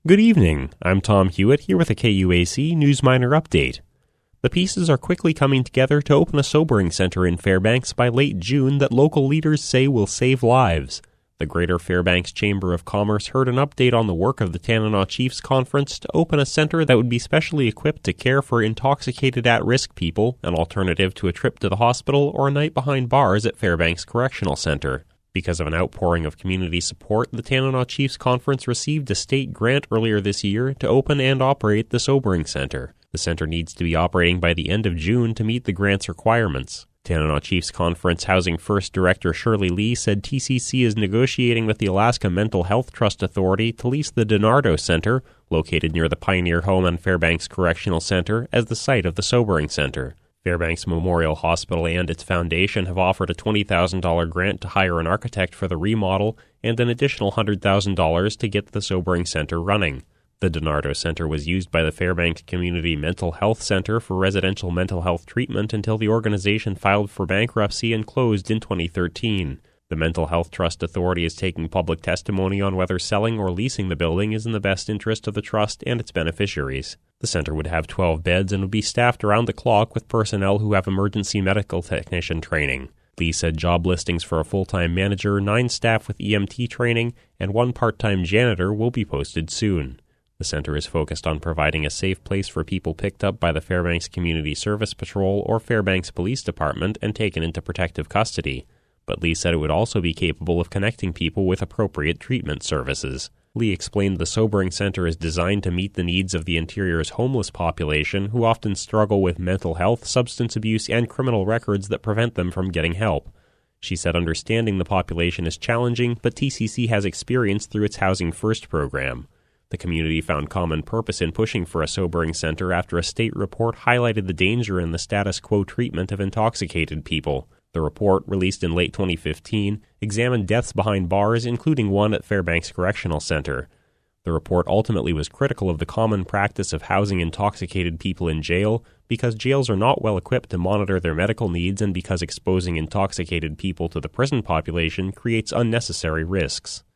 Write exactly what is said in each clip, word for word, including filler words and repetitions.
Good evening. I'm Tom Hewitt here with a K U A C Newsminer update. The pieces are quickly coming together to open a sobering center in Fairbanks by late June that local leaders say will save lives. The Greater Fairbanks Chamber of Commerce heard an update on the work of the Tanana Chiefs Conference to open a center that would be specially equipped to care for intoxicated at-risk people, an alternative to a trip to the hospital or a night behind bars at Fairbanks Correctional Center. Because of an outpouring of community support, the Tanana Chiefs Conference received a state grant earlier this year to open and operate the Sobering Center. The center needs to be operating by the end of June to meet the grant's requirements. Tanana Chiefs Conference Housing First Director Shirley Lee said T C C is negotiating with the Alaska Mental Health Trust Authority to lease the DiNardo Center, located near the Pioneer Home and Fairbanks Correctional Center, as the site of the Sobering Center. Fairbanks Memorial Hospital and its foundation have offered a twenty thousand dollars grant to hire an architect for the remodel and an additional one hundred thousand dollars to get the Sobering Center running. The DiNardo Center was used by the Fairbanks Community Mental Health Center for residential mental health treatment until the organization filed for bankruptcy and closed in twenty thirteen. The Mental Health Trust Authority is taking public testimony on whether selling or leasing the building is in the best interest of the trust and its beneficiaries. The center would have twelve beds and would be staffed around the clock with personnel who have emergency medical technician training. Lee said job listings for a full-time manager, nine staff with E M T training, and one part-time janitor will be posted soon. The center is focused on providing a safe place for people picked up by the Fairbanks Community Service Patrol or Fairbanks Police Department and taken into protective custody. But Lee said it would also be capable of connecting people with appropriate treatment services. Lee explained the Sobering Center is designed to meet the needs of the interior's homeless population, who often struggle with mental health, substance abuse, and criminal records that prevent them from getting help. She said understanding the population is challenging, but T C C has experience through its Housing First program. The community found common purpose in pushing for a sobering center after a state report highlighted the danger in the status quo treatment of intoxicated people. The report, released in late twenty fifteen, examined deaths behind bars, including one at Fairbanks Correctional Center. The report ultimately was critical of the common practice of housing intoxicated people in jail because jails are not well equipped to monitor their medical needs and because exposing intoxicated people to the prison population creates unnecessary risks.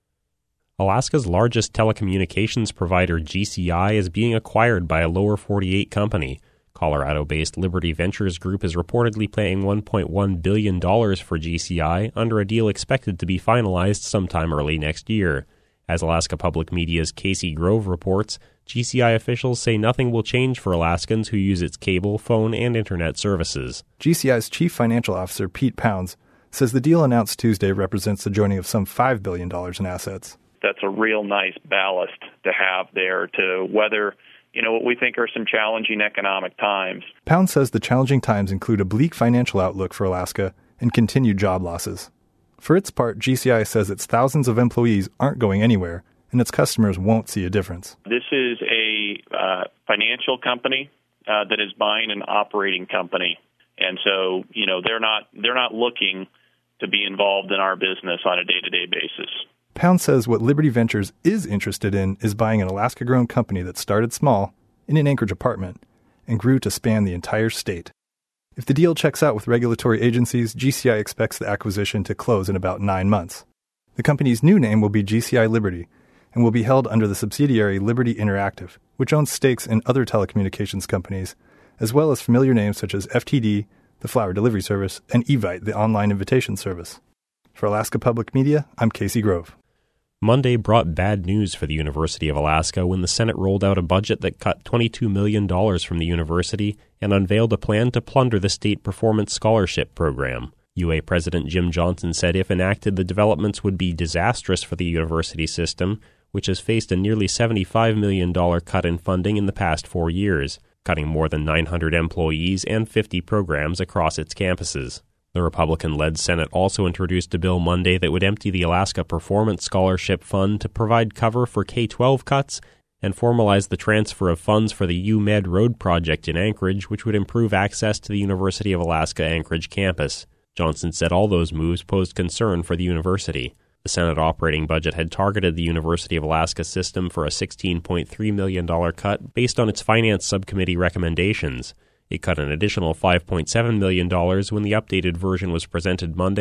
Alaska's largest telecommunications provider, G C I, is being acquired by a lower forty-eight company. Colorado-based Liberty Ventures Group is reportedly paying one point one billion dollars for G C I under a deal expected to be finalized sometime early next year. As Alaska Public Media's Casey Grove reports, G C I officials say nothing will change for Alaskans who use its cable, phone, and internet services. G C I's chief financial officer, Pete Pounds, says the deal announced Tuesday represents the joining of some five billion dollars in assets. That's a real nice ballast to have there to weather, you know, what we think are some challenging economic times. Pound says the challenging times include a bleak financial outlook for Alaska and continued job losses. For its part, G C I says its thousands of employees aren't going anywhere, and its customers won't see a difference. This is a uh, financial company uh, that is buying an operating company, and so, you know, they're not they're not looking to be involved in our business on a day-to-day basis. Pound says what Liberty Ventures is interested in is buying an Alaska-grown company that started small, in an Anchorage apartment, and grew to span the entire state. If the deal checks out with regulatory agencies, G C I expects the acquisition to close in about nine months. The company's new name will be G C I Liberty, and will be held under the subsidiary Liberty Interactive, which owns stakes in other telecommunications companies, as well as familiar names such as F T D, the flower delivery service, and Evite, the online invitation service. For Alaska Public Media, I'm Casey Grove. Monday brought bad news for the University of Alaska when the Senate rolled out a budget that cut twenty-two million dollars from the university and unveiled a plan to plunder the state performance scholarship program. U A President Jim Johnson said if enacted, the developments would be disastrous for the university system, which has faced a nearly seventy-five million dollars cut in funding in the past four years, cutting more than nine hundred employees and fifty programs across its campuses. The Republican-led Senate also introduced a bill Monday that would empty the Alaska Performance Scholarship Fund to provide cover for K twelve cuts and formalize the transfer of funds for the UMed Road project in Anchorage, which would improve access to the University of Alaska Anchorage campus. Johnson said all those moves posed concern for the university. The Senate operating budget had targeted the University of Alaska system for a sixteen point three million dollars cut based on its Finance Subcommittee recommendations. It cut an additional five point seven million dollars when the updated version was presented Monday,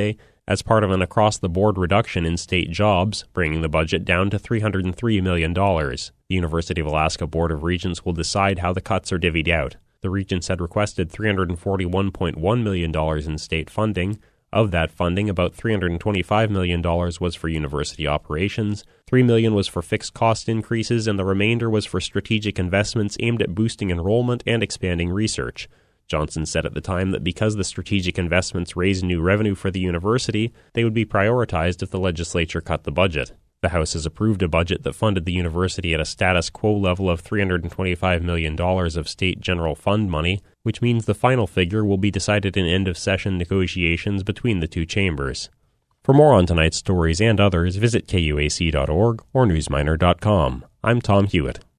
as part of an across-the-board reduction in state jobs, bringing the budget down to three hundred three million dollars. The University of Alaska Board of Regents will decide how the cuts are divvied out. The Regents had requested three hundred forty-one point one million dollars in state funding. Of that funding, about three hundred twenty-five million dollars was for university operations, three million dollars was for fixed cost increases, and the remainder was for strategic investments aimed at boosting enrollment and expanding research. Johnson said at the time that because the strategic investments raised new revenue for the university, they would be prioritized if the legislature cut the budget. The House has approved a budget that funded the university at a status quo level of three hundred twenty-five million dollars of state general fund money, which means the final figure will be decided in end-of-session negotiations between the two chambers. For more on tonight's stories and others, visit K U A C dot org or newsminer dot com. I'm Tom Hewitt.